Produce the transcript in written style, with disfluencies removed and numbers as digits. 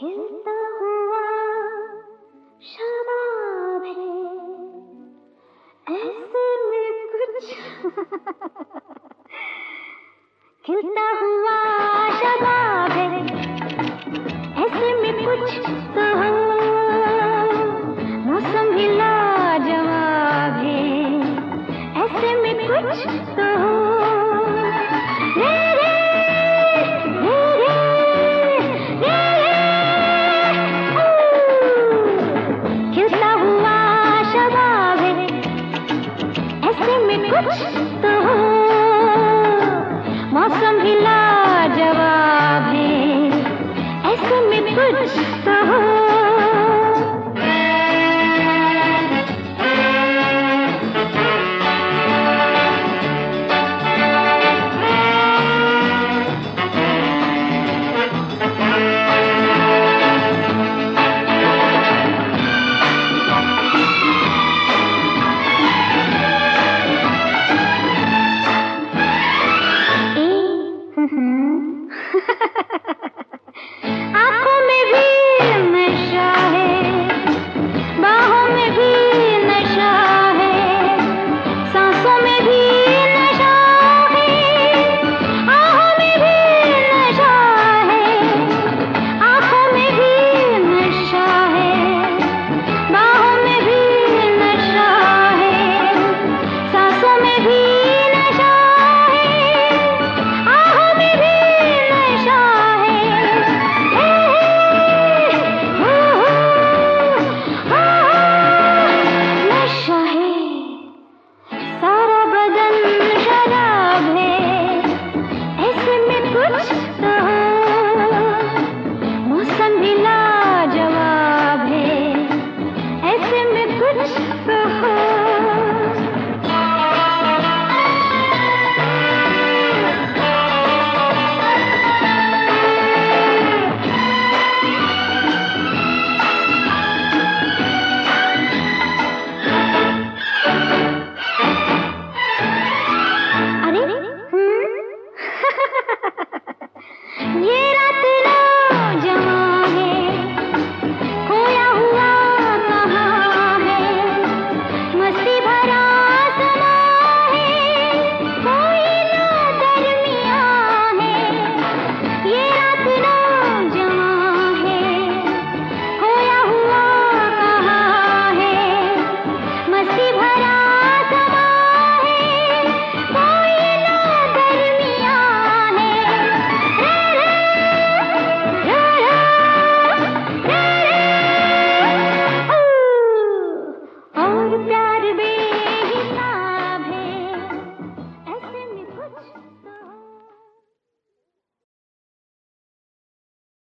खिलता हुआ शबाब है, ऐसे में कुछ खिलता हुआ शबाब है, ऐसे में कुछ तो हो, मौसम भी लाजवाब है, ऐसे में कुछ तो हो। रे रे रे रे रे खिलता हुआ शबाब है, ऐसे में कुछ तो हो, मौसम भी लाजवाब है, ऐसे में कुछ तो हो। आँखों में भी नशा है, बाहों में भी नशा है, सांसों में भी नशा है, आहों में भी नशा है, आँखों में भी नशा है, बाहों में भी नशा है, सांसों में भी नशा है, आहों में भी नशा है। नशा है, सारा बदन शराब है, ऐसे में कुछ तो हो, मौसम भी लाजवाब है, ऐसे में कुछ तो हो। अरे ये